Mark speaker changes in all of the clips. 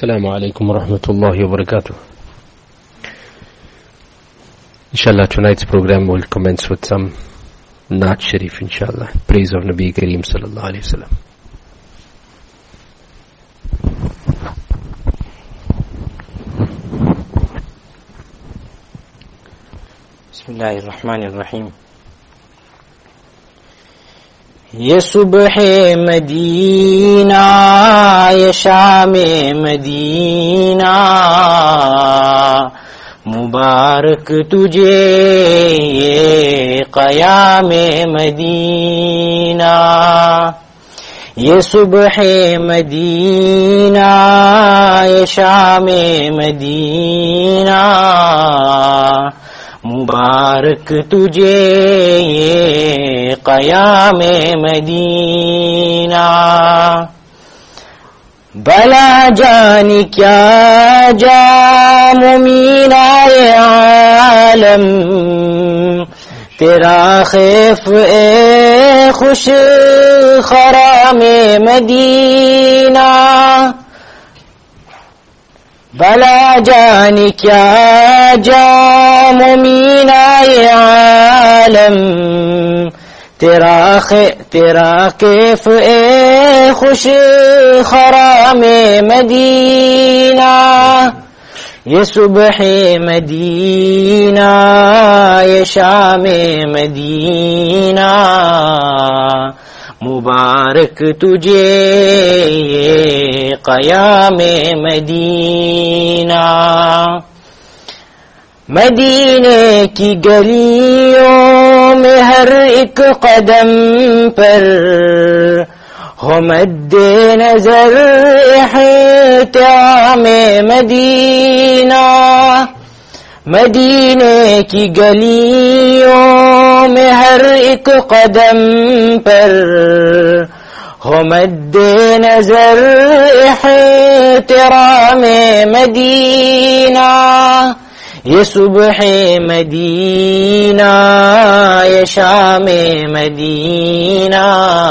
Speaker 1: Assalamu alaikum wa rahmatullahi wa barakatuh. Inshallah, tonight's program will commence with some Naat Sharif, inshallah. Praise of Nabi Kareem sallallahu alayhi wa sallam.
Speaker 2: Bismillahirrahmanirrahim. ये सुबह Medina ये शाम Medina मुबारक तुझे ये क़याम Medina ये सुबह मदीना ये शाम मदीना मुबारक तुझे ये क़याम मदीना भला जानी क्या जाम मीनाए आलम तेरा खैफ ए खुश खराम मदीना भला जानी क्या जाम मीनाए आलम तेरा कैफ ए खुश खराम मदीना ये सुबह मदीना ये शाम मदीना मुबारक तुझे ये क़याम मदीना मदीने की गलियों में हर एक कदम पर हो मद्दे नजर एहतियाम मदीना मदीने की गलियों में हर एक कदम पर हो मद्दे नजर एहतिराम मदीना ये सुबह मदीना ये शाम मदीना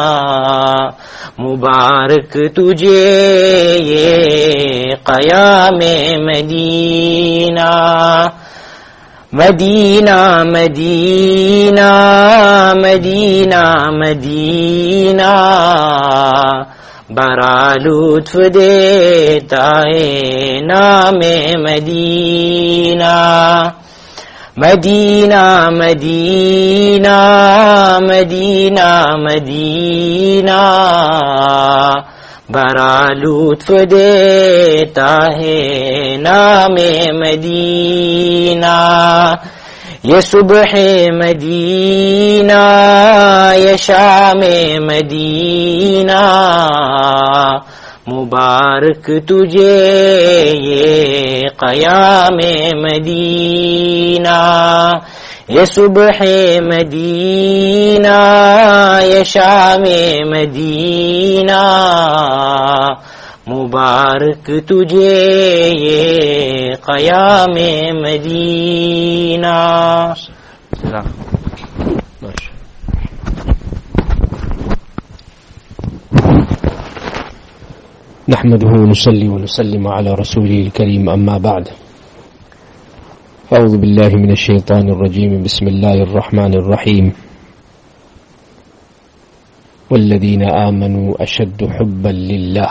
Speaker 2: मुबारक तुझे ये क़याम मदीना मदीना मदीना मदीना मदीना बड़ा लुत्फ देता है नाम मदीना मदीना मदीना मदीना मदीना बड़ा लुत्फ देता है नाम मदीना ये सुबह मदीना ये शाम मदीना मुबारक तुझे ये क़याम मदीना ये सुबह मदीना ये शाम मदीना मुबारक तुझे ये क़याम Medina
Speaker 1: نحمده ونصلي ونسلم على رسوله الكريم أما بعد أعوذ بالله من الشيطان الرجيم بسم الله الرحمن الرحيم والذين آمنوا أشد حبا لله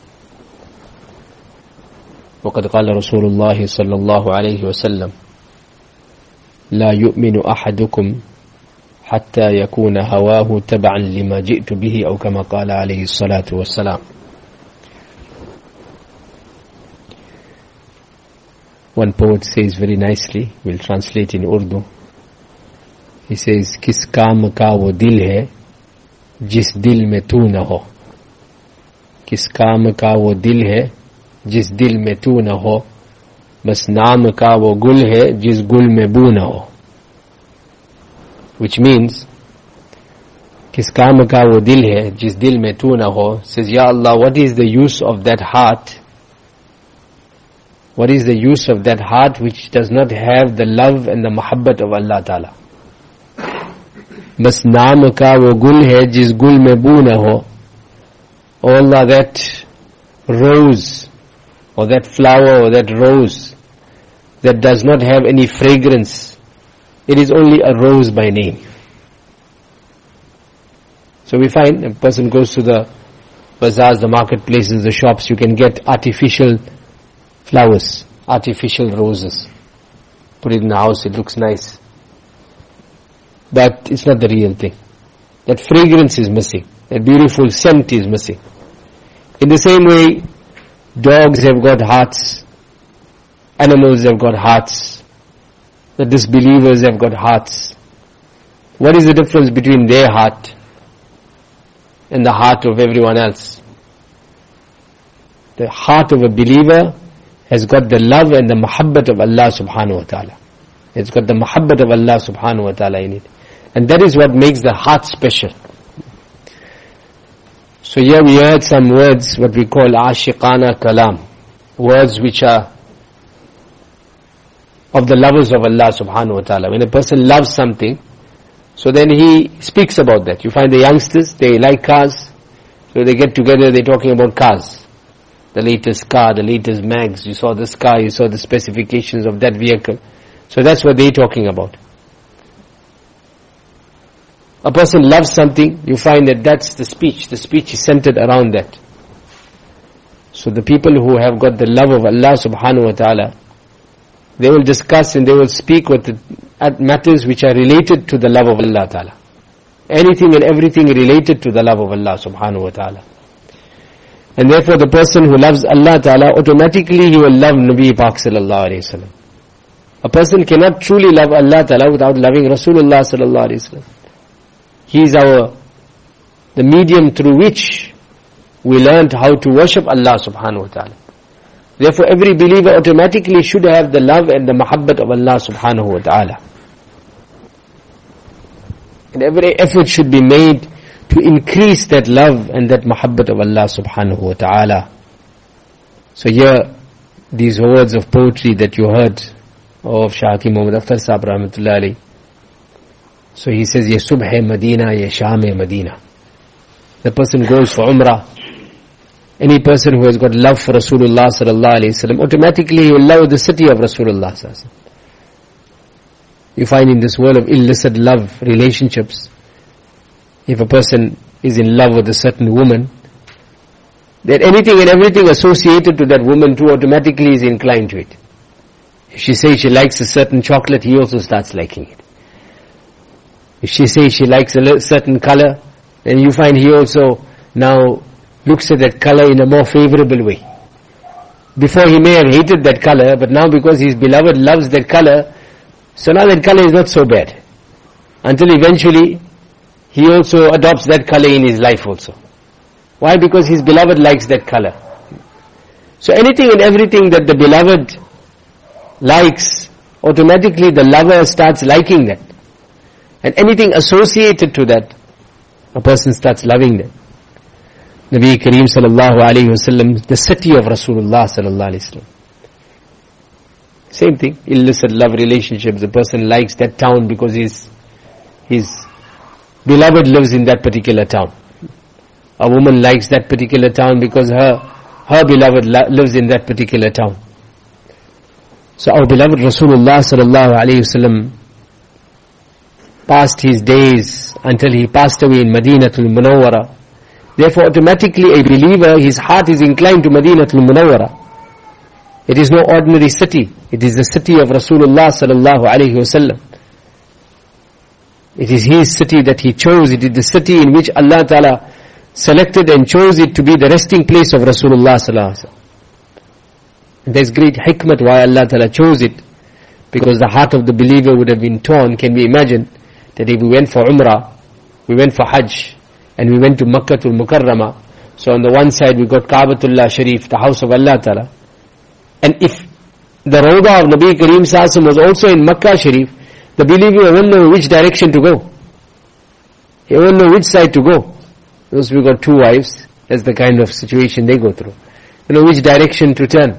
Speaker 1: وقد قال رسول الله صلى الله عليه وسلم لا يؤمن أحدكم حتى يكون هواه تبعا لما جئت به أو كما قال عليه الصلاة والسلام. One poet says very nicely, we'll translate in Urdu. He says, किस काम का वो दिल है जिस दिल में तू न हो. किस काम का वो दिल है जिस दिल में तू न हो. बस नाम का वो गुल है जिस गुल में बू न हो. Which means, किस काम का वो दिल है जिस दिल में तू न हो. Says, Ya Allah, what is the use of that heart? What is the use of that heart which does not have the love and the muhabbat of Allah Ta'ala? बस नाम का वो गुल है जिस गुल में बू न हो. Oh Allah, that rose or that flower or that rose that does not have any fragrance, it is only a rose by name. So we find a person goes to the bazaars, the marketplaces, the shops, you can get artificial flowers, artificial roses. Put it in the house, it looks nice. But it's not the real thing. That fragrance is missing. That beautiful scent is missing. In the same way, dogs have got hearts, animals have got hearts, the disbelievers have got hearts. What is the difference between their heart and the heart of everyone else? The heart of a believer has got the love and the muhabbat of Allah subhanahu wa ta'ala. It's got the muhabbat of Allah subhanahu wa ta'ala in it. And that is what makes the heart special. So here we heard some words, what we call ashiqana kalam. Words which are of the lovers of Allah subhanahu wa ta'ala. When a person loves something, so then he speaks about that. You find the youngsters, they like cars, so they get together, they're talking about cars. The latest car, the latest mags, you saw this car, you saw the specifications of that vehicle. So that's what they're talking about. A person loves something, you find that that's the speech is centered around that. So the people who have got the love of Allah subhanahu wa ta'ala, they will discuss and they will speak with matters which are related to the love of Allah ta'ala. Anything and everything related to the love of Allah subhanahu wa ta'ala. And therefore the person who loves Allah ta'ala, automatically he will love Nabi Pak sallallahu alayhi wa sallam. A person cannot truly love Allah ta'ala without loving Rasulullah sallallahu alayhi wa sallam. He is the medium through which we learned how to worship Allah subhanahu wa ta'ala. Therefore every believer automatically should have the love and the muhabbat of Allah subhanahu wa ta'ala. And every effort should be made to increase that love and that muhabbat of Allah subhanahu wa ta'ala. So here, these words of poetry that you heard of Shah Hakim Muhammad Akhtar Sahib rahmatullah alayhi. So he says, Ye subh Madina, ye sham Madina. The person goes for Umrah. Any person who has got love for Rasulullah sallallahu alayhi wasallam, automatically he will love the city of Rasulullah sallallahu alayhi wasallam. You find in this world of illicit love relationships, if a person is in love with a certain woman, then anything and everything associated to that woman too automatically is inclined to it. If she says she likes a certain chocolate, he also starts liking it. If she says she likes a certain color, then you find he also now looks at that color in a more favorable way. Before he may have hated that color, but now because his beloved loves that color, so now that color is not so bad. Until eventually, he also adopts that color in his life also. Why? Because his beloved likes that color. So anything and everything that the beloved likes, automatically the lover starts liking that. And anything associated to that, a person starts loving that. Nabi Kareem sallallahu alayhi wa sallam, the city of Rasulullah sallallahu alayhi wa sallam. Same thing, illicit love relationships, the person likes that town because his beloved lives in that particular town. A woman likes that particular town because her beloved lives in that particular town. So our beloved Rasulullah sallallahu alayhi wa sallam passed his days until he passed away in Madinatul Munawwara. Therefore automatically a believer, his heart is inclined to Madinatul Munawwara. It is no ordinary city. It is the city of Rasulullah sallallahu alayhi wa sallam. It is his city that he chose. It is the city in which Allah Ta'ala selected and chose it to be the resting place of Rasulullah sallallahu alayhi wa sallam. And there's great hikmat why Allah Ta'ala chose it. Because the heart of the believer would have been torn. Can we imagine that if we went for Umrah, we went for Hajj, and we went to Makkatul Mukarramah. So on the one side we got Kaabatullah Sharif, the house of Allah Ta'ala. And if the Rawdah of Nabi Kareem Sallallahu was also in Makkah Sharif, the believer won't know which direction to go. He won't know which side to go. Those who got two wives, that's the kind of situation they go through. You know which direction to turn.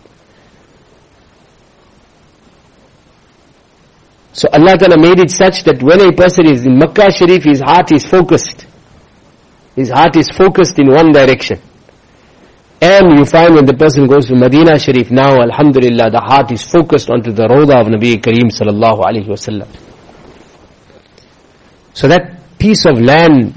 Speaker 1: So Allah Ta'ala made it such that when a person is in Makkah Sharif, his heart is focused. His heart is focused in one direction. And you find when the person goes to Medina Sharif, now alhamdulillah, the heart is focused onto the Rawda of Nabi Kareem sallallahu alayhi wasallam. So that piece of land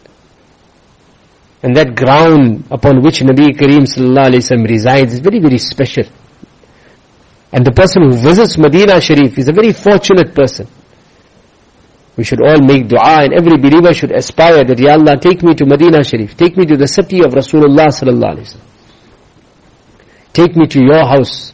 Speaker 1: and that ground upon which Nabi Kareem sallallahu alayhi wasallam resides is very, very special. And the person who visits Medina Sharif is a very fortunate person. We should all make dua, and every believer should aspire that, Ya Allah, take me to Medina Sharif, take me to the city of Rasulullah sallallahu alayhi wasallam. Take me to your house.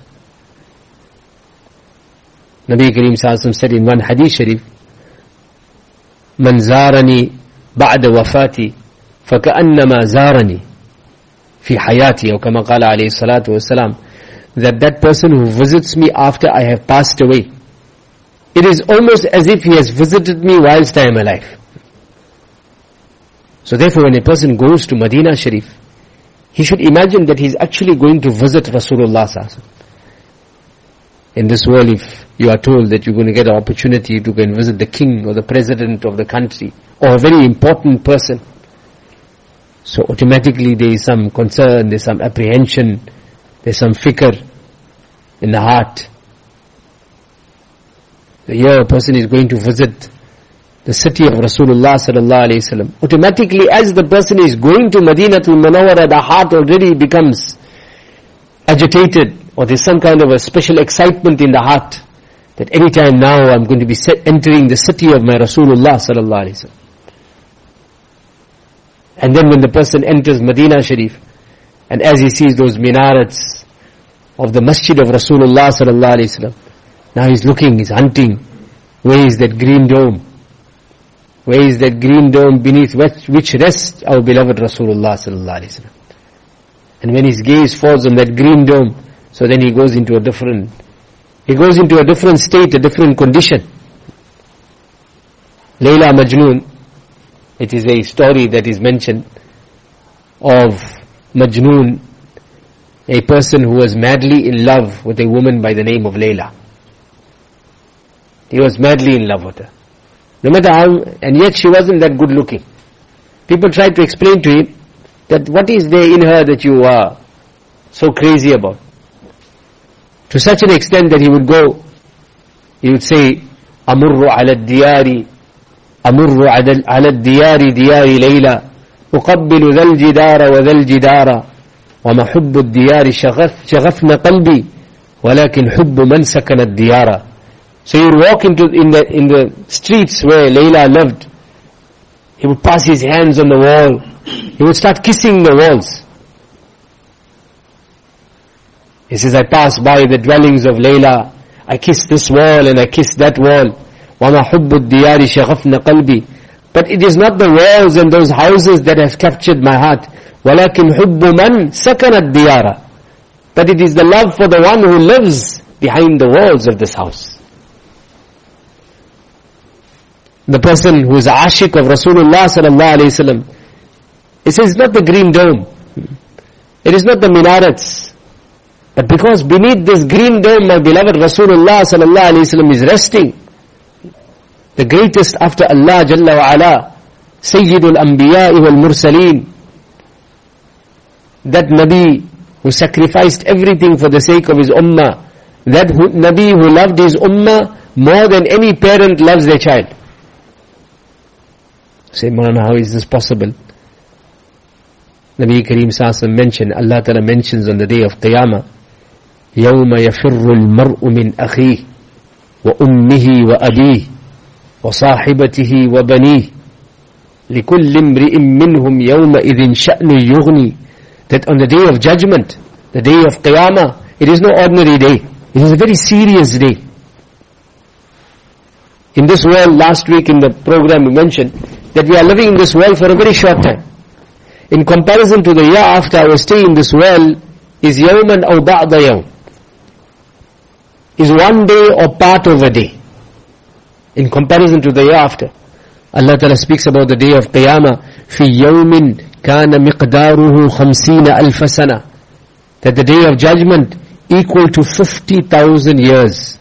Speaker 1: Nabi Kareem sallallahu alayhi wasallam said in one hadith sharif, Man zarani ba'da wafati فكأنما زارني في حياتي, or كما قال عليه الصلاة والسلام, that person who visits me after I have passed away, it is almost as if he has visited me whilst I am alive. So therefore, when a person goes to Medina Sharif, he should imagine that he is actually going to visit Rasulullah sallallahu alaihi wasallam. In this world, if you are told that you're going to get an opportunity to go and visit the king or the president of the country or a very important person, so automatically there is some concern, there is some apprehension, there is some fikr in the heart. Here a person is going to visit the city of Rasulullah sallallahu alayhi wasallam. Automatically, as the person is going to Madinatul Munawwara, the heart already becomes agitated, or there's some kind of a special excitement in the heart that any time now I'm going to be entering the city of my Rasulullah sallallahu alayhi wasallam. And then when the person enters Medina Sharif, and as he sees those minarets of the masjid of Rasulullah sallallahu alayhi wasallam, now he's looking, he's hunting, where is that green dome? Where is that green dome beneath which rests our beloved Rasulullah sallallahu alayhi wasallam? And when his gaze falls on that green dome, so then he goes into a different state, a different condition. Layla Majnoon, it is a story that is mentioned of Majnoon, a person who was madly in love with a woman by the name of Layla. He was madly in love with her. No matter how, and yet she wasn't that good looking. People tried to explain to him that what is there in her that you are so crazy about? To such an extent that he would say, Amurru ala diyari, Amurru ala diyari diyari Layla, Uqabbilu dhal jidara wa dhal jidara, wa ma hubbu diyari shaghafna qalbi, walakin hubbu man sakana diyara. So he would walk in the streets where Layla lived. He would pass his hands on the wall. He would start kissing the walls. He says, I pass by the dwellings of Layla. I kiss this wall and I kiss that wall. وَمَا حُبُّ الدِّيَارِ شَغَفْنَ قَلْبِي. But it is not the walls and those houses that have captured my heart. وَلَكِنْ حُبُّ مَنْ سَكَنَ الدِّيَارَ. But it is the love for the one who lives behind the walls of this house. The person who is ashik of Rasulullah sallallahu alayhi wasallam, it says it's not the green dome, it is not the minarets, but because beneath this green dome my beloved Rasulullah sallallahu alayhi wasallam is resting, the greatest after Allah Jalla wa Ala, Sayyidul Anbiya wal Mursaleen, that Nabi who sacrificed everything for the sake of his ummah, that Nabi who loved his ummah more than any parent loves their child. Say, Maulana, how is this possible? Nabi Kareem Sallallahu mentioned, Allah Ta'ala mentions on the day of Qiyamah, يَوْمَ يَفِرُّ الْمَرْءُ مِنْ أَخِيهِ وَأُمِّهِ وَأَبِيهِ وَصَاحِبَتِهِ وَبَنِيهِ لِكُلِّ امْرِئٍ مِّنْهُمْ يَوْمَئِذٍ شَأْنٌ يُغْنِي. That on the day of judgment, the day of Qiyamah, it is no ordinary day. It is a very serious day. In this world, last week in the program we mentioned that we are living in this world for a very short time. In comparison to the year after our stay in this world, is yawman aw ba'da yawm, is one day or part of a day. In comparison to the year after, Allah Ta'ala speaks about the day of Qiyamah, fi yawmin kana miqdaruhu 50,000 sana, that the day of judgment equal to 50,000 years.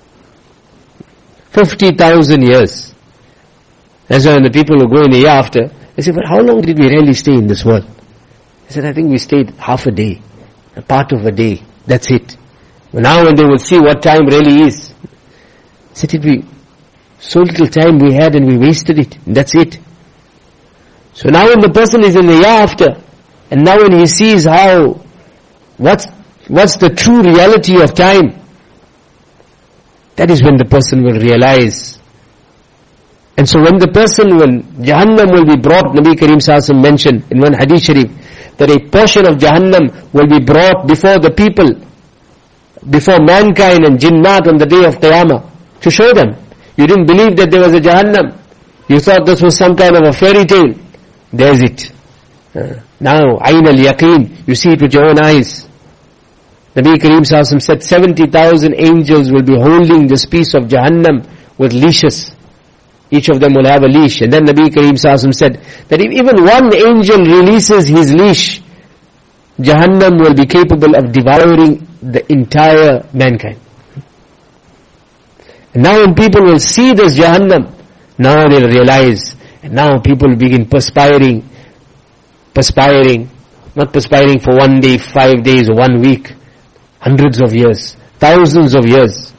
Speaker 1: 50,000 years. That's why when the people who go in the year after, they say, but how long did we really stay in this world? He said, I think we stayed half a day, a part of a day. That's it. Now when they will see what time really is. He said, so little time we had and we wasted it. That's it. So now when the person is in the year after, and now when he sees what's the true reality of time, that is when the person will realize. And so when Jahannam will be brought, Nabi Kareem Sallallahu mentioned in one hadith sharif, that a portion of Jahannam will be brought before the people, before mankind and jinnat on the day of Qiyamah, to show them. You didn't believe that there was a Jahannam. You thought this was some kind of a fairy tale. There's it. Now, Ayn al-Yaqeen, you see it with your own eyes. Nabi Kareem Sallallahu said 70,000 angels will be holding this piece of Jahannam with leashes. Each of them will have a leash. And then Nabi Kareem Sallallahu said that if even one angel releases his leash, Jahannam will be capable of devouring the entire mankind. And now when people will see this Jahannam, now they'll realize, and now people will begin perspiring, not perspiring for 1 day, 5 days, or 1 week, hundreds of years, thousands of years.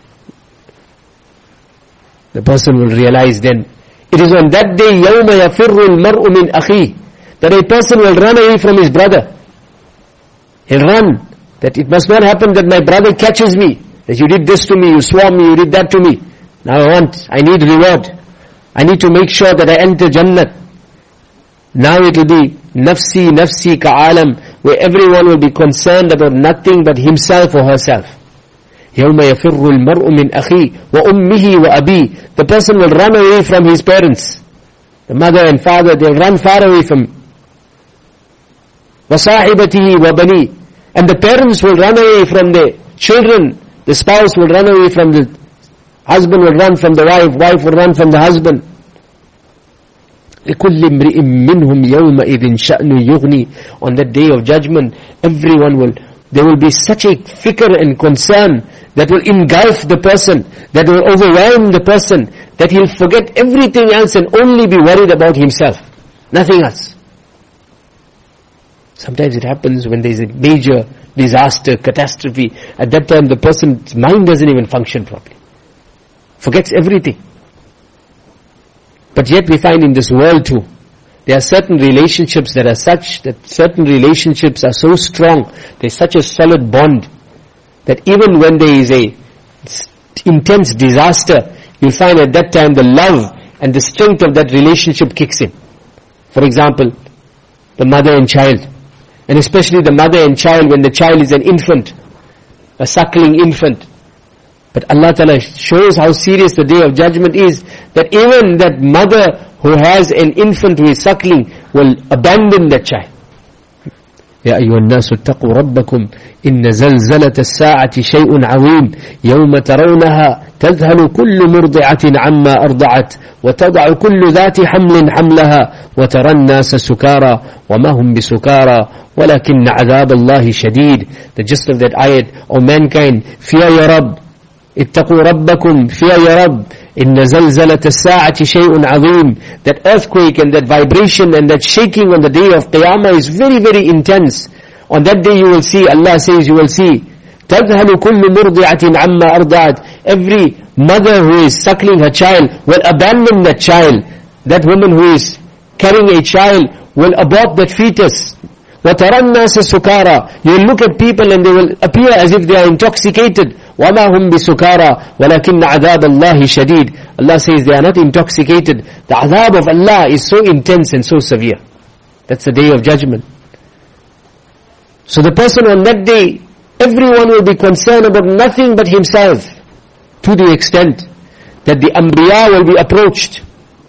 Speaker 1: The person will realize then, it is on that day, يَوْمَ يَفِرُّ الْمَرْءُ مِنْ أَخِيهِ, that a person will run away from his brother. He'll run, that it must not happen that my brother catches me, that you did this to me, you swore me, you did that to me. Now I need reward. I need to make sure that I enter Jannat. Now it will be nafsi, nafsi ka'alam, where everyone will be concerned about nothing but himself or herself. يَوْمَ يَفِرُّ الْمَرْءُ مِنْ أَخِيهِ وَأُمِّهِ وَأَبِيهِ. The person will run away from his parents. The mother and father, they'll run far away from him. وَصَاحِبَتِهِ وَبَنِيهِ. And the parents will run away from their children. The spouse will run away from the husband, will run from the wife will run from the husband. لِكُلِّ امْرِئٍ مِّنْهُمْ يَوْمَئِذٍ شَأْنُ يُغْنِي. On that day of judgment, there will be such a fikr and concern that will engulf the person, that will overwhelm the person, that he'll forget everything else and only be worried about himself. Nothing else. Sometimes it happens when there's a major disaster, catastrophe. At that time the person's mind doesn't even function properly. Forgets everything. But yet we find in this world too, there are certain relationships that are such, that certain relationships are so strong, there's such a solid bond, that even when there is a intense disaster, you'll find at that time the love and the strength of that relationship kicks in. For example, the mother and child, and especially the mother and child when the child is an infant, a suckling infant. But Allah Ta'ala shows how serious the day of judgment is, that even that mother who has an infant who is suckling will abandon that child. يا أيها الناس اتقوا ربكم إن زلزلة الساعة شيء عظيم يوم ترونها تذهل كل مرضعة عما أرضعت وتضع كل ذات حمل حملها وترى الناس سكارى وما هم بسكارى ولكن عذاب الله شديد. The gist of that ayat, O mankind, fear your Rabb, اتقوا ربكم, fear your Rabb, إن زلزلة الساعة شيء عظيم. That earthquake and that vibration and that shaking on the day of Qiyamah is very, very intense. On that day you will see, Allah says you will see, تذهل كل مرضعة عما أرضعت. Every mother who is suckling her child will abandon that child. That woman who is carrying a child will abort that fetus. وَتَرَى النَّاسَ سُكَارَى. You will look at people and they will appear as if they are intoxicated. وَمَا هُمْ بِسُكَارَى وَلَكِنَّ عَذَابَ اللَّهِ شَدِيد. Allah says they are not intoxicated. The azab of Allah is so intense and so severe. That's the day of judgment. So the person on that day, everyone will be concerned about nothing but himself, to the extent that the Anbiya will be approached.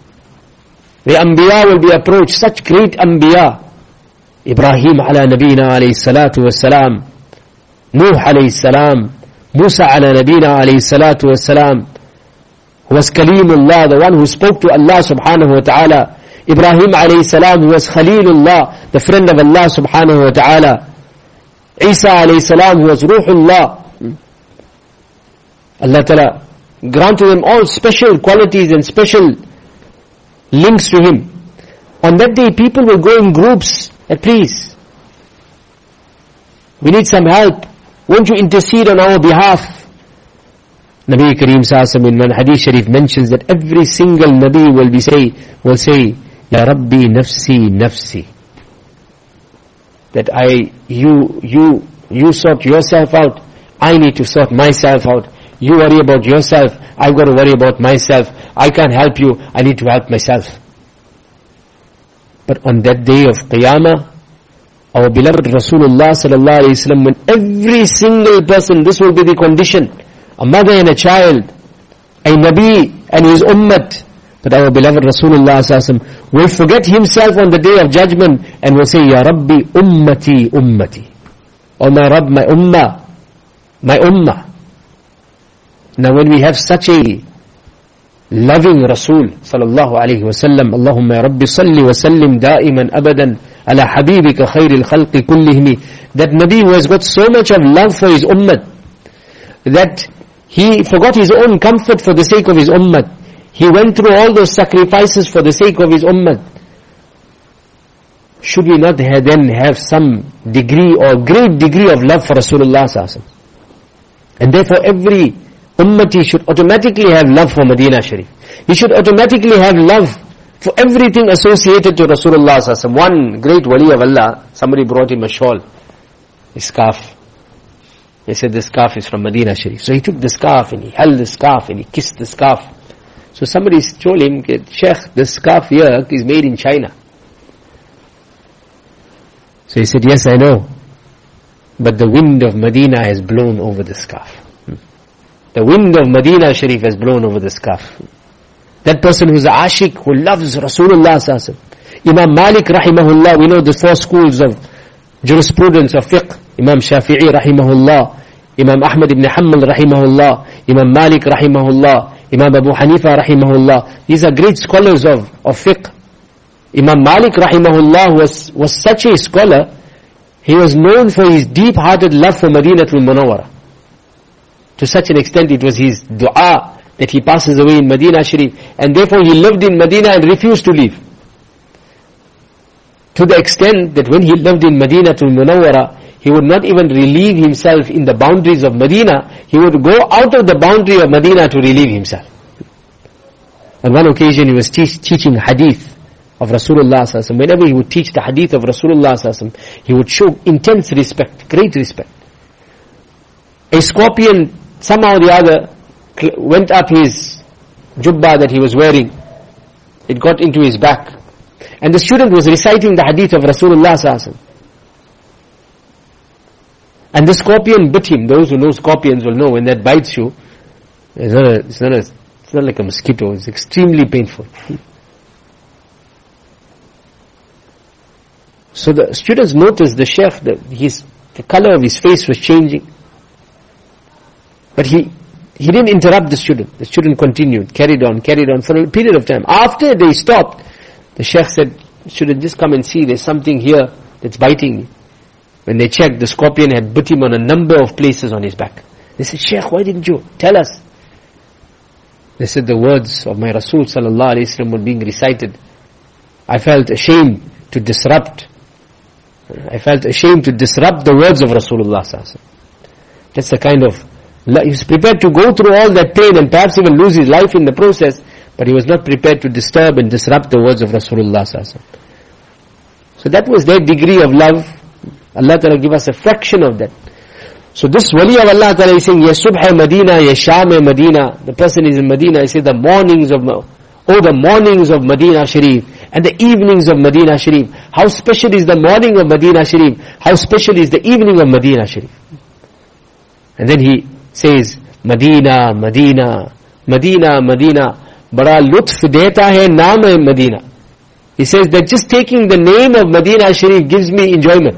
Speaker 1: The Anbiya will be approached, such great Anbiya. Ibrahim ala nabina alayhi salatu wassalam, Nuh alayhi salam, Musa ala nabina alayhi salatu wassalam, who was Kalimullah, the one who spoke to Allah subhanahu wa ta'ala. Ibrahim alayhi salam, who was Khalilullah, the friend of Allah subhanahu wa ta'ala. Isa alayhi salam, who was Ruhullah. Allah ta'ala granted them all special qualities and special links to Him. On that day people will go in groups, please, We need some help. Won't you intercede on our behalf? Nabi Kareem Sallallahu in one hadith sharif mentions that every single Nabi will say, Ya Rabbi nafsi nafsi. That you sort yourself out. I need to sort myself out. You worry about yourself. I've got to worry about myself. I can't help you. I need to help myself. But on that day of Qiyamah, our beloved Rasulullah sallallahu alaihi wasallam, when every single person, this will be the condition, a mother and a child, a Nabi and his ummat, but our beloved Rasulullah sallallahu alaihi wasallam will forget himself on the day of judgment and will say, Ya Rabbi ummati ummati. Oh my Rabb, my ummah, my ummah. Now when we have such a loving Rasul sallallahu alayhi wa sallam, Allahumma ya Rabbi salli wa sallim da'iman abadan ala habibika khayril khalqi kullihimi, that Nabi who has got so much of love for his ummah, that he forgot his own comfort for the sake of his ummah. He went through all those sacrifices for the sake of his ummah. Should we not then have some degree or great degree of love for Rasulullah sallallahu alayhi wa sallam? And therefore every ummati should automatically have love for Medina Sharif. He should automatically have love for everything associated to Rasulullah sallallahu alaihi wasallam. One great wali of Allah, somebody brought him a shawl, a scarf. He said the scarf is from Medina Sharif. So he took the scarf and he held the scarf and he kissed the scarf. So somebody told him, Sheikh, the scarf here is made in China. So he said, yes, I know. But the wind of Medina has blown over the scarf. The wind of Medina Sharif has blown over the scarf. That person who's a ashik, who loves Rasulullah sallallahu alaihi wasallam. Imam Malik rahimahullah, we know the four schools of jurisprudence of fiqh. Imam Shafi'i rahimahullah, Imam Ahmad ibn Hanbal rahimahullah, Imam Malik rahimahullah, Imam Abu Hanifa rahimahullah. These are great scholars of fiqh. Imam Malik rahimahullah was such a scholar, he was known for his deep-hearted love for Madinatul Munawwara. To such an extent it was his dua that he passes away in Medina Sharif, and therefore he lived in Medina and refused to leave. To the extent that when he lived in Madinatul Munawwara, he would not even relieve himself in the boundaries of Medina. He would go out of the boundary of Medina to relieve himself. On one occasion he was teaching hadith of Rasulullah sallallahu alaihi wasallam. Whenever he would teach the hadith of Rasulullah sallallahu alaihi wasallam, he would show intense respect, great respect. A scorpion somehow or the other went up his jubba that he was wearing. It got into his back. And the student was reciting the hadith of Rasulullah sallallahu alaihi wasallam. And the scorpion bit him. Those who know scorpions will know when that bites you, it's not like a mosquito, it's extremely painful. So the students noticed the sheikh, the color of his face was changing. But he didn't interrupt the student. The student continued, carried on for a period of time. After they stopped, the sheikh said, student, just come and see, there's something here that's biting me. When they checked, the scorpion had bit him on a number of places on his back. They said, Sheikh, why didn't you tell us? They said, the words of my Rasul sallallahu alaihi wasallam were being recited. I felt ashamed to disrupt the words of Rasulullah sallallahu alaihi wasallam. That's the kind of, he was prepared to go through all that pain and perhaps even lose his life in the process, but he was not prepared to disturb and disrupt the words of Rasulullah sallallahu alaihi wasallam. So that was their degree of love. Allah Ta'ala give us a fraction of that. So this wali of Allah Ta'ala is saying, Ya Subha Medina, Ya Sham Medina. The person is in Medina, he says the mornings of Medina Sharif and the evenings of Medina Sharif. How special is the morning of Medina Sharif? How special is the evening of Medina Sharif? And then he says, Medina, Medina, Medina, Medina. Bada lutf deta hai naam hai Medina. He says that just taking the name of Medina Sharif gives me enjoyment.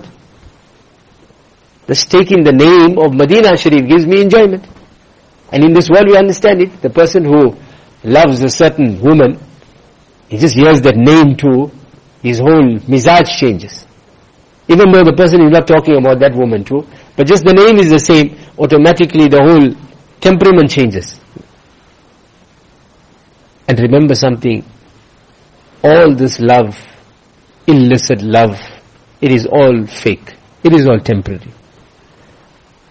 Speaker 1: Just taking the name of Medina Sharif gives me enjoyment. And in this world we understand it. The person who loves a certain woman, he just hears that name too, his whole mizaj changes. Even though the person is not talking about that woman too, but just the name is the same, automatically the whole temperament changes. And remember something, all this love, illicit love, it is all fake. It is all temporary.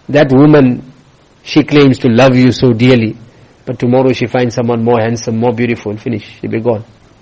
Speaker 1: that woman, she claims to love you so dearly, but tomorrow she finds someone more handsome, more beautiful, finish, she'll be gone.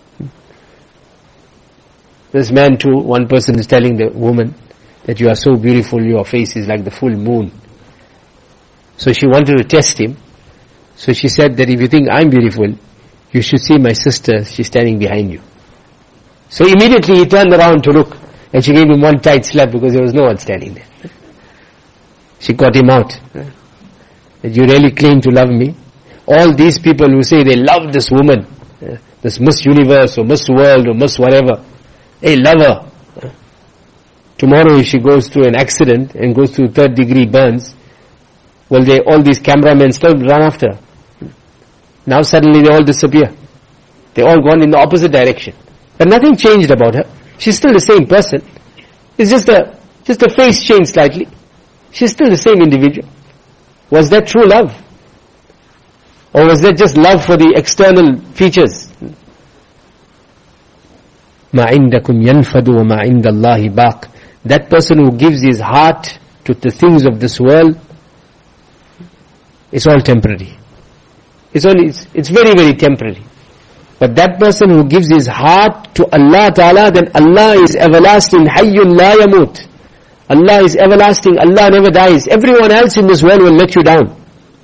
Speaker 1: This man too, one person is telling the woman that you are so beautiful, your face is like the full moon. So she wanted to test him. So she said that if you think I'm beautiful, you should see my sister, she's standing behind you. So immediately he turned around to look, and she gave him one tight slap because there was no one standing there. She got him out. That you really claim to love me? All these people who say they love this woman, this Miss Universe or Miss World or Miss whatever, they love her. Tomorrow if she goes through an accident and goes through 3rd-degree burns, well, all these cameramen still run after her. Now suddenly they all disappear. They all gone in the opposite direction. But nothing changed about her. She's still the same person. It's just a face changed slightly. She's still the same individual. Was that true love? Or was that just love for the external features? مَا عِنْدَكُمْ يَنْفَدُ وَمَا عِنْدَ اللَّهِ بَاقٍ. That person who gives his heart to the things of this world, it's all temporary. It's very, very temporary. But that person who gives his heart to Allah Ta'ala, then Allah is everlasting, hayyun la yamut. Allah is everlasting, Allah never dies. Everyone else in this world will let you down.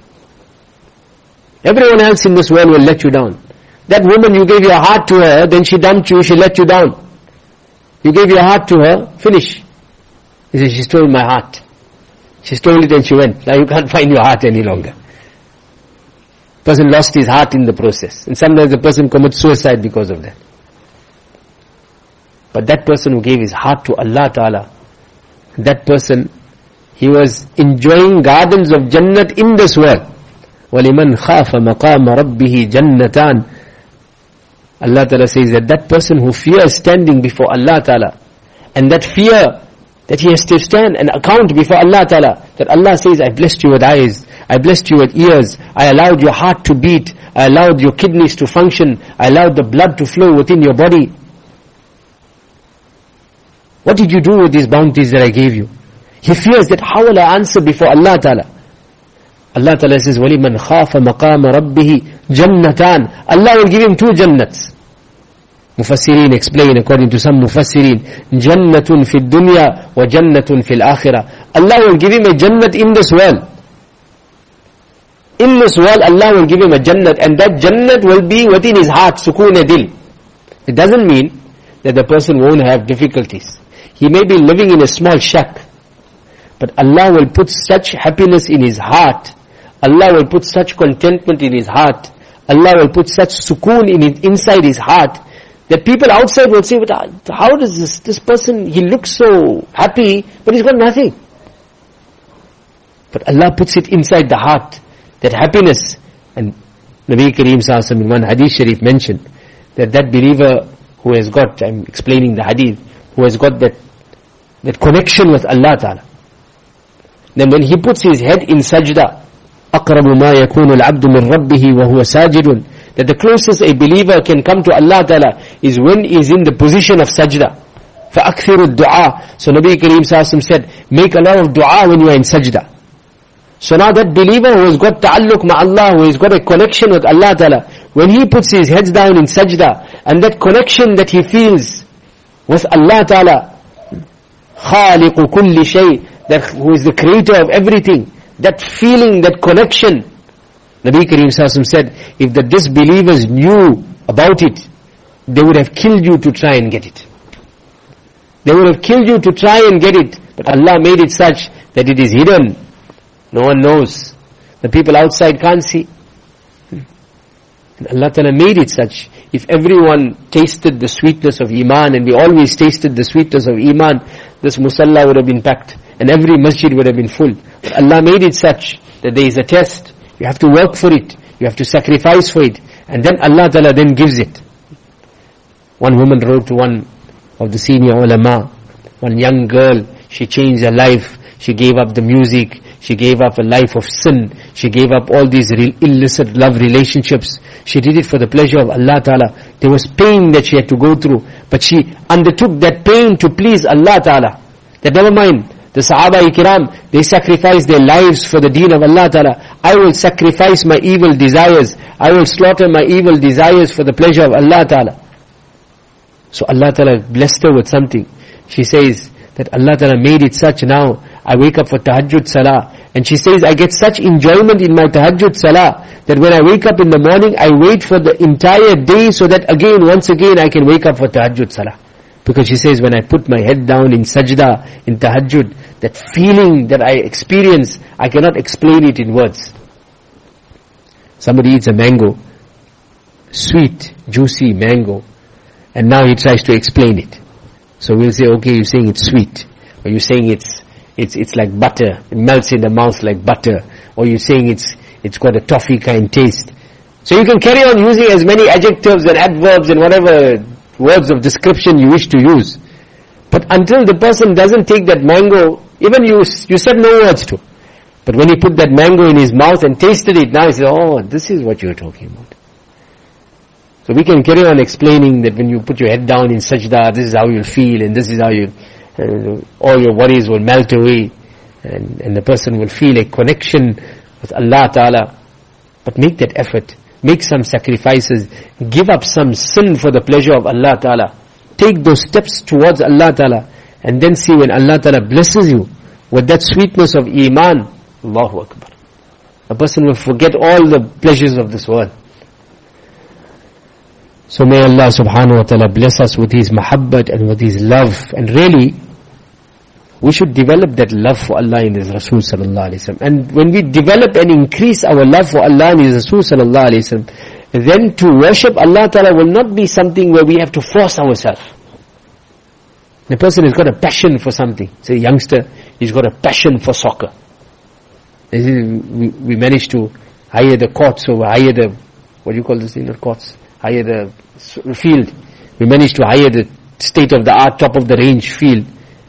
Speaker 1: Everyone else in this world will let you down. That woman, you gave your heart to her, then she dumped you, she let you down. You gave your heart to her, finish. He said, she stole my heart. She stole it and she went. Now you can't find your heart any longer. Person lost his heart in the process. And sometimes the person commits suicide because of that. But that person who gave his heart to Allah Ta'ala, that person, he was enjoying gardens of Jannat in this world. وَلِمَنْ خَافَ مَقَامَ رَبِّهِ جَنَّتَانِ. Allah Ta'ala says that person who fears standing before Allah Ta'ala, and that fear that he has to stand and account before Allah Ta'ala, that Allah says, I blessed you with eyes, I blessed you with ears, I allowed your heart to beat, I allowed your kidneys to function, I allowed the blood to flow within your body. What did you do with these bounties that I gave you? He fears that how will I answer before Allah Ta'ala? Allah Ta'ala says, وَلِمَنْ خَافَ مَقَامَ رَبِّهِ جَنَّتَانِ. Allah will give him 2 jannats. Mufassirin explain, according to some Mufassirin, Jannatun fi dunya wa Jannatun fil akhirah. Allah will give him a Jannat in this world. In this world, Allah will give him a Jannat, and that Jannat will be within his heart, sukoon dil. It doesn't mean that the person won't have difficulties. He may be living in a small shack, but Allah will put such happiness in his heart, Allah will put such contentment in his heart, Allah will put such sukoon inside his heart, that people outside will say, how does this person, he looks so happy, but he's got nothing. But Allah puts it inside the heart, that happiness. And Nabi Kareem Sallallahu Alaihi Wasallam in one hadith sharif mentioned, that believer who has got, I'm explaining the hadith, who has got that connection with Allah Ta'ala, then when he puts his head in sajda, أَقْرَبُ مَا يَكُونُ الْعَبْدُ مِنْ رَبِّهِ وَهُوَ سَاجِدٌ, that the closest a believer can come to Allah Ta'ala is when he is in the position of sajda. فَأَكْثِرُ الدُّعَى. So Nabi Kareem Sallallahu Alaihi Wasallam said, make a lot of dua when you are in sajda. So now that believer who has got ta'alluq ma Allah, who has got a connection with Allah Ta'ala, when he puts his head down in sajda, and that connection that he feels with Allah Ta'ala, خَالِقُ كُلِّ شَيْءٍ, that who is the creator of everything, that feeling, that connection. Nabi Kareem Sallallahu Alaihi Wasallam said, if the disbelievers knew about it, they would have killed you to try and get it. They would have killed you to try and get it. But Allah made it such that it is hidden. No one knows. The people outside can't see. And Allah Ta'ala made it such. If everyone tasted the sweetness of Iman, and we always tasted the sweetness of Iman, this musalla would have been packed, and every masjid would have been full. But Allah made it such that there is a test. You have to work for it. You have to sacrifice for it. And then Allah Ta'ala then gives it. One woman wrote to one of the senior ulama, one young girl, she changed her life. She gave up the music. She gave up a life of sin. She gave up all these illicit love relationships. She did it for the pleasure of Allah Ta'ala. There was pain that she had to go through, but she undertook that pain to please Allah Ta'ala. That never mind, The Sahaba Ikram, they sacrificed their lives for the deen of Allah Ta'ala. I will sacrifice my evil desires. I will slaughter my evil desires for the pleasure of Allah Ta'ala. So Allah Ta'ala blessed her with something. She says that Allah Ta'ala made it such now. I wake up for tahajjud salah. And she says, I get such enjoyment in my tahajjud salah that when I wake up in the morning, I wait for the entire day so that once again, I can wake up for tahajjud salah. Because she says, when I put my head down in sajda, in tahajjud, that feeling that I experience, I cannot explain it in words. Somebody eats a mango, sweet, juicy mango, and now he tries to explain it. So we'll say, okay, you're saying it's sweet, or you're saying it's like butter, it melts in the mouth like butter, or you're saying it's got a toffee kind taste. So you can carry on using as many adjectives and adverbs and whatever words of description you wish to use. But until the person doesn't take that mango, even you said no words to. But when he put that mango in his mouth and tasted it, now he says, oh, this is what you're talking about. So we can carry on explaining that when you put your head down in sajda, this is how you'll feel, and this is how all your worries will melt away, and the person will feel a connection with Allah Ta'ala. But make that effort. Make some sacrifices. Give up some sin for the pleasure of Allah Ta'ala. Take those steps towards Allah Ta'ala. And then see when Allah Ta'ala blesses you with that sweetness of Iman, Allahu Akbar. A person will forget all the pleasures of this world. So may Allah subhanahu wa ta'ala bless us with His mahabbat and with His love. And really, we should develop that love for Allah and His Rasul sallallahu alayhi wa sallam. And when we develop and increase our love for Allah and His Rasul sallallahu alayhi wa sallam, then to worship Allah Ta'ala will not be something where we have to force ourselves. The person has got a passion for something. Say a youngster, he's got a passion for soccer. We managed to hire the courts, or hire the, what do you call this thing, not courts, hire the field. We managed to hire the state-of-the-art, top-of-the-range field.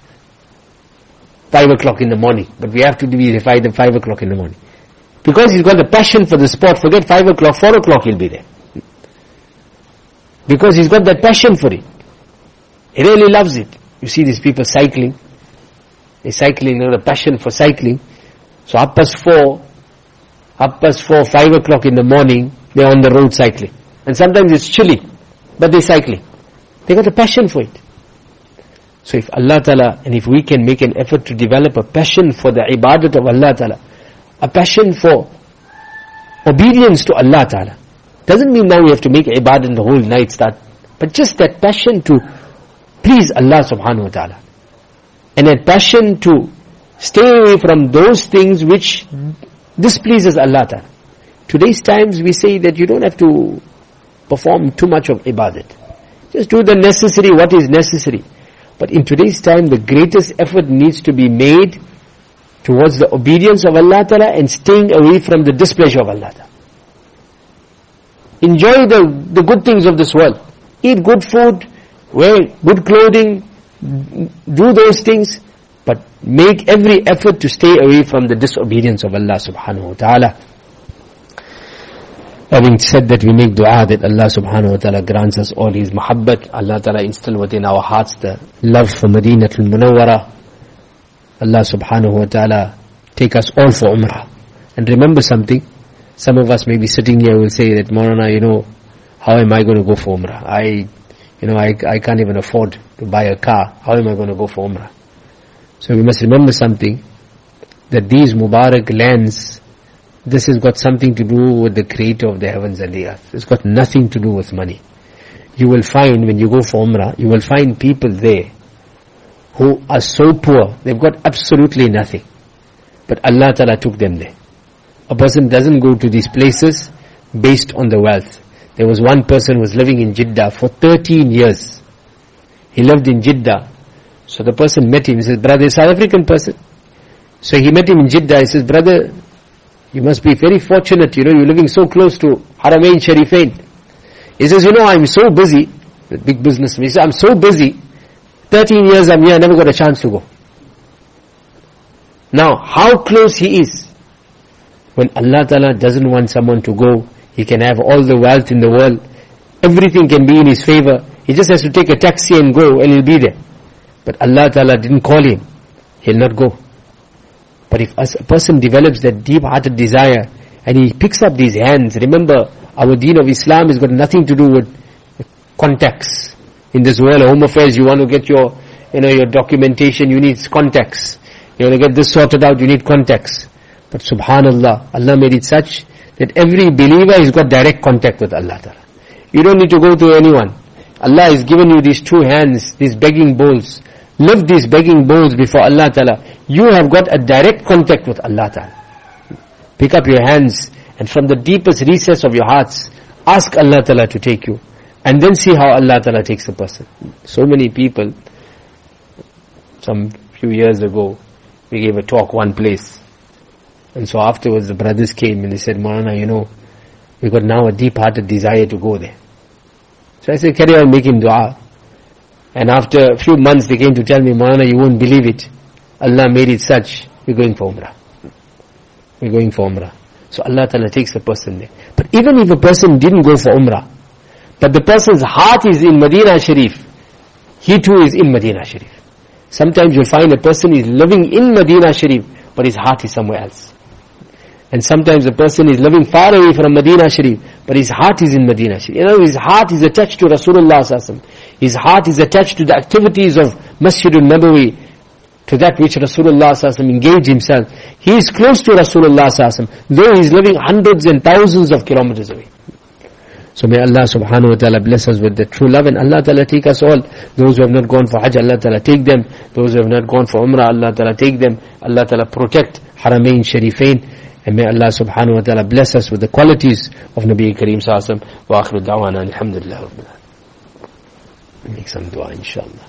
Speaker 1: 5 o'clock in the morning. But we have to be at 5 o'clock in the morning. Because he's got a passion for the sport, forget 5 o'clock, 4 o'clock he'll be there. Because he's got that passion for it. He really loves it. You see these people cycling. They're cycling, they have a passion for cycling. So 4:30, 5 o'clock in the morning, they're on the road cycling. And sometimes it's chilly, but they're cycling. They got a passion for it. So if Allah Ta'ala, and if we can make an effort to develop a passion for the ibadat of Allah Ta'ala, a passion for obedience to Allah Ta'ala, doesn't mean now we have to make ibadat the whole night start, but just that passion to please Allah Subhanahu wa Ta'ala. And that passion to stay away from those things which displeases Allah Ta'ala. Today's times we say that you don't have to perform too much of ibadat. Just do the necessary, what is necessary. But in today's time, the greatest effort needs to be made towards the obedience of Allah Ta'ala and staying away from the displeasure of Allah Ta'ala. Enjoy the good things of this world. Eat good food, wear good clothing, do those things, but make every effort to stay away from the disobedience of Allah Subhanahu wa Ta'ala. Having said that, we make dua that Allah Subhanahu wa Ta'ala grants us all His mahabbat. Allah Ta'ala instill within our hearts the love for Madinatul Munawwara. Allah Subhanahu wa Ta'ala take us all for Umrah. And remember something, some of us may be sitting here will say that, Maulana, how am I going to go for Umrah? I can't even afford to buy a car. How am I going to go for Umrah? So we must remember something, that these Mubarak lands, this has got something to do with the Creator of the heavens and the earth. It's got nothing to do with money. You will find, when you go for Umrah, you will find people there who are so poor, they've got absolutely nothing. But Allah Ta'ala took them there. A person doesn't go to these places based on the wealth. There was one person who was living in Jeddah for 13 years. He lived in Jeddah. So the person met him, he says, brother, a South African person. So he met him in Jeddah, he says, brother, you must be very fortunate, you're living so close to Haramain Sharifain. He says, I'm so busy, the big businessman, he says, I'm so busy, 13 years I'm here, I never got a chance to go. Now, how close he is. When Allah Ta'ala doesn't want someone to go, he can have all the wealth in the world, everything can be in his favor, he just has to take a taxi and go and he'll be there. But Allah Ta'ala didn't call him. he'll not go. But if a person develops that deep-hearted desire and he picks up these hands, remember, our deen of Islam has got nothing to do with contacts. In this world, home affairs, you want to get your documentation, you need contacts. You want to get this sorted out, you need contacts. But subhanallah, Allah made it such that every believer has got direct contact with Allah Ta'ala. You don't need to go to anyone. Allah has given you these two hands, these begging bowls. Lift these begging bowls before Allah Ta'ala. You have got a direct contact with Allah Ta'ala. Pick up your hands and from the deepest recess of your hearts, ask Allah Ta'ala to take you. And then see how Allah Ta'ala takes a person. So many people, some few years ago, we gave a talk one place. And so afterwards the brothers came and they said, Maulana, we got now a deep-hearted desire to go there. So I said, carry on making dua. And after a few months they came to tell me, Maulana, you won't believe it. Allah made it such, we're going for Umrah. We're going for Umrah. So Allah Ta'ala takes the person there. But even if a person didn't go for Umrah, but the person's heart is in Medina Sharif, he too is in Medina Sharif. Sometimes you'll find a person is living in Medina Sharif, but his heart is somewhere else. And sometimes a person is living far away from Medina Sharif, but his heart is in Medina Sharif. His heart is attached to Rasulullah Sallallahu Alaihi Wasallam. His heart is attached to the activities of Masjidul Nabawi, to that which Rasulullah Sallallahu Alaihi Wasallam engaged himself. He is close to Rasulullah Sallallahu Alaihi Wasallam, though he is living hundreds and thousands of kilometers away. So may Allah subhanahu wa ta'ala bless us with the true love, and Allah ta'ala take us all. Those who have not gone for Hajj, Allah ta'ala take them. Those who have not gone for Umrah, Allah ta'ala take them. Allah ta'ala protect Haramain Sharifain. And may Allah subhanahu wa ta'ala bless us with the qualities of Nabi Kareem Sallallahu Alaihi Wasallam. Wa akhiru da'wana alhamdulillah rabbil alamin. Make some dua inshallah.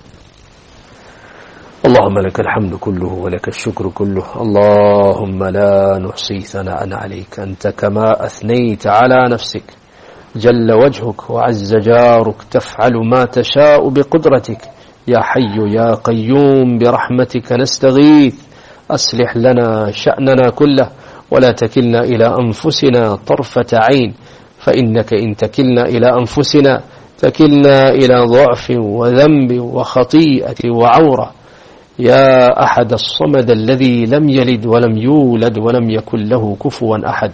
Speaker 1: اللهم لك الحمد كله ولك الشكر كله اللهم لا نحصي ثناء عليك أنت كما أثنيت على نفسك جل وجهك وعز جارك تفعل ما تشاء بقدرتك يا حي يا قيوم برحمتك نستغيث أصلح لنا شأننا كله ولا تكلنا إلى أنفسنا طرفة عين فإنك إن تكلنا إلى أنفسنا تكلنا إلى ضعف وذنب وخطيئة وعورة يا أحد الصمد الذي لم يلد ولم يولد ولم يكن له كفوا أحد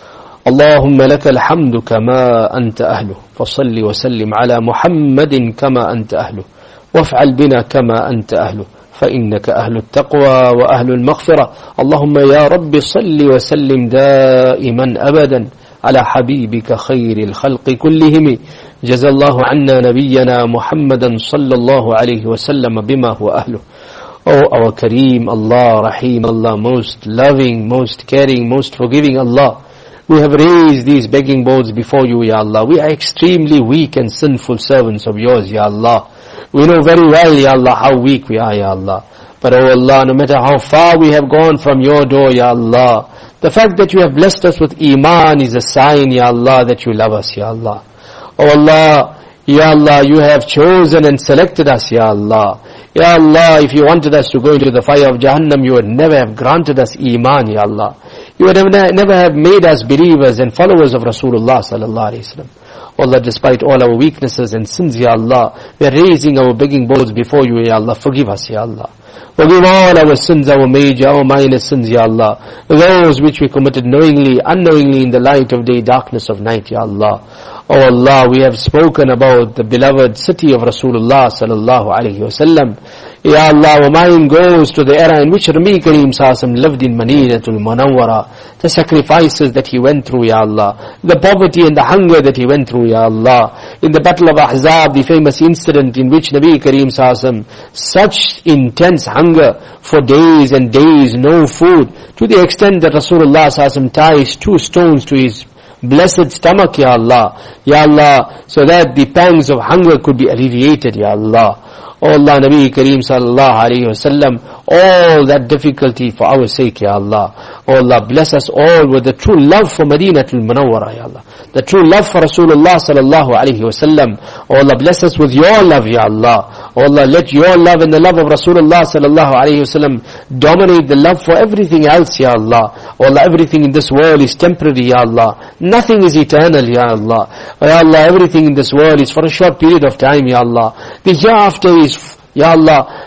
Speaker 1: اللهم لك الحمد كما أنت أهله فصل وسلم على محمد كما أنت أهله وافعل بنا كما أنت أهله فإنك أهل التقوى وأهل المغفرة اللهم يا رب صل وسلم دائما أبدا على حبيبك خير الخلق كلهم جزا الله عنا نبينا محمدا صلى الله عليه وسلم بما هو أهله Oh, our Kareem, Allah, Rahim, Allah, most loving, most caring, most forgiving Allah. We have raised these begging bowls before you, Ya Allah. We are extremely weak and sinful servants of yours, Ya Allah. We know very well, Ya Allah, how weak we are, Ya Allah. But oh Allah, no matter how far we have gone from your door, Ya Allah, the fact that you have blessed us with Iman is a sign, Ya Allah, that you love us, Ya Allah. Oh Allah, Ya Allah, you have chosen and selected us, Ya Allah. Ya Allah, if you wanted us to go into the fire of Jahannam, you would never have granted us Iman, Ya Allah. You would never have made us believers and followers of Rasulullah Sallallahu Alaihi Wasallam. Allah, despite all our weaknesses and sins, Ya Allah, we are raising our begging bowls before you, Ya Allah. Forgive us, Ya Allah. Forgive all our sins, our major, our minor sins, Ya Allah. Those which we committed knowingly, unknowingly in the light of day, darkness of night, Ya Allah. Oh Allah, we have spoken about the beloved city of Rasulullah Sallallahu Alaihi Wasallam. Ya Allah, our mind goes to the era in which Nabi Kareem Sallallahu lived in Madinatul Munawwara. The sacrifices that he went through, Ya Allah. The poverty and the hunger that he went through, Ya Allah. In the battle of Ahzab, the famous incident in which Nabi Kareem Sallallahu such intense hunger for days and days, no food, to the extent that Rasulullah Sallallahu ties 2 stones to his blessed stomach, Ya Allah. Ya Allah, so that the pangs of hunger could be alleviated, Ya Allah. Oh Allah, Nabi Kareem Sallallahu Alaihi Wasallam, all that difficulty for our sake, Ya Allah. Oh Allah, bless us all with the true love for Madinatul Munawwara, Ya Allah. The true love for Rasulullah Sallallahu Alaihi Wasallam. Oh Allah, bless us with your love, Ya Allah. Oh Allah, let your love and the love of Rasulullah Sallallahu Alaihi Wasallam dominate the love for everything else, Ya Allah. Oh Allah, everything in this world is temporary, Ya Allah. Nothing is eternal, Ya Allah. Oh Ya Allah, everything in this world is for a short period of time, Ya Allah. The hereafter is, Ya Allah,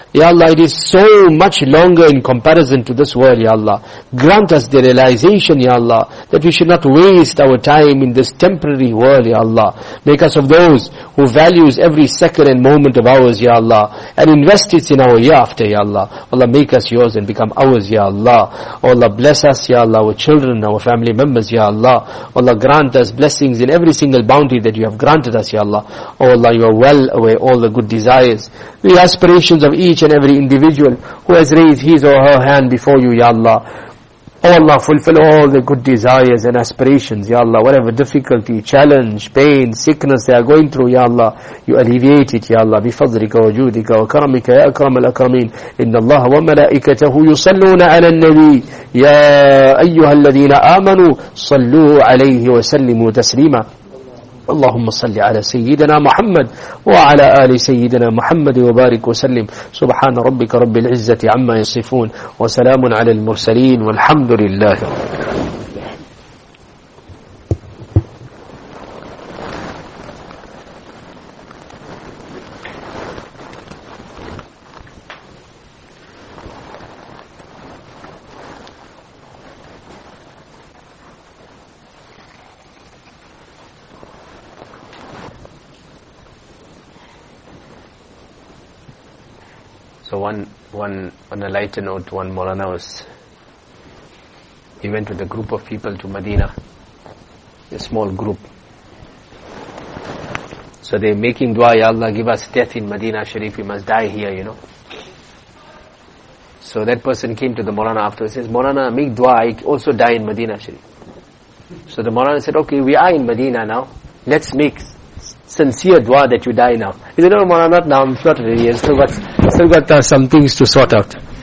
Speaker 1: Ya Allah, it is so much longer in comparison to this world, Ya Allah. Grant us the realization, Ya Allah, that we should not waste our time in this temporary world, Ya Allah. Make us of those who values every second and moment of ours, Ya Allah, and invest it in our hereafter, Ya Allah. Allah, make us yours and become ours, Ya Allah. Oh Allah, bless us, Ya Allah, our children, our family members, Ya Allah. Allah, grant us blessings in every single bounty that you have granted us, Ya Allah. Oh Allah, you are well aware all the good desires, the aspirations of each and every individual who has raised his or her hand before you, Ya Allah. Oh Allah, fulfill all the good desires and aspirations, Ya Allah. Whatever difficulty, challenge, pain, sickness they are going through, Ya Allah, you alleviate it, Ya Allah. بفضلك وجودك وكرمك يا أكرم الأكرمين. إن الله وملائكته يصلون على النبي يا أيها الذين آمنوا صلوا عليه وسلموا تسليما. اللهم صل على سيدنا محمد وعلى آل سيدنا محمد وبارك وسلم. سبحان ربك رب العزة عما يصفون وسلام على المرسلين والحمد لله. So on a lighter note, one Maulana he went with a group of people to Medina, a small group. So they're making dua, Ya Allah, give us death in Medina Sharif, we must die here, you know. So that person came to the Maulana afterwards and says, Maulana, make dua, I also die in Medina Sharif. So the Maulana said, okay, we are in Medina now, let's make sincere dua that you die now. He said, no, Maulana, not now, I'm not ready, I've still got some things to sort out.